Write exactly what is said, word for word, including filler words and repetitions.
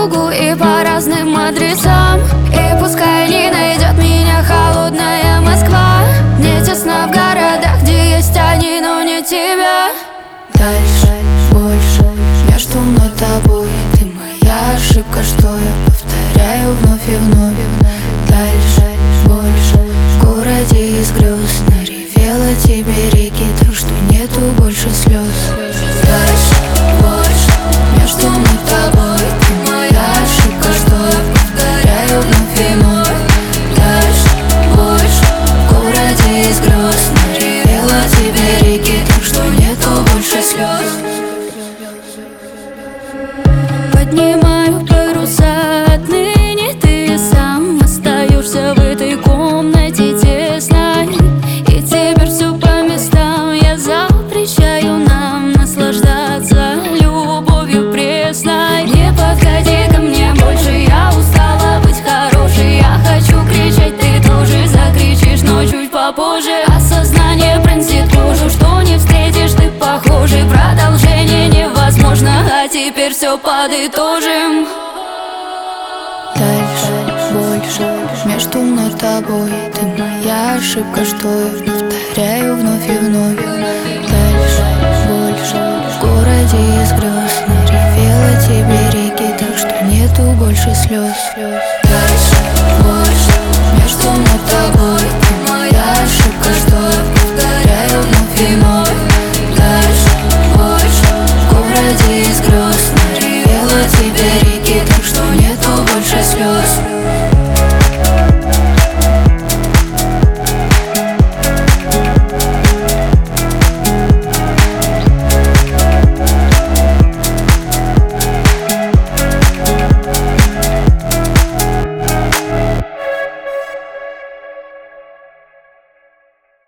кругу и по разным адресам. И пускай не найдет меня холодная Москва. Мне тесно в городах, где есть они, но не тебя. Дальше, больше, между мной и тобой. Ты моя ошибка, что я повторяю вновь и вновь. Дальше, больше, в городе из грез наревела тебе реки, так что нету больше слез. Дальше, больше, между мной и тобой. Ты моя ошибка, что я повторяю вновь и вновь. Дальше, больше, в городе из грез наревела тебе реки, так что нету больше слез. Поднимаю паруса отныне, ты сам остаешься в этой комнате тесной. И теперь все по местам, я запрещаю нам наслаждаться любовью пресной. Не подходи ко мне больше, я устала быть хорошей. Я хочу кричать, ты тоже закричишь, но чуть попозже. Осознание пронзит кожу, что не встретишь ты похожий. Продолжение невозможно, а теперь все подытожим. Дальше, больше, между мной и тобой. Ты моя ошибка, что я повторяю вновь и вновь. Дальше, больше, в городе из грез наревела тебе реки, так что нету больше слез. Дальше, больше, между мной и тобой. Ты моя ошибка, что я повторяю вновь и вновь. Дальше, больше, в городе из грез наревела тебе реки, так что нету больше слез.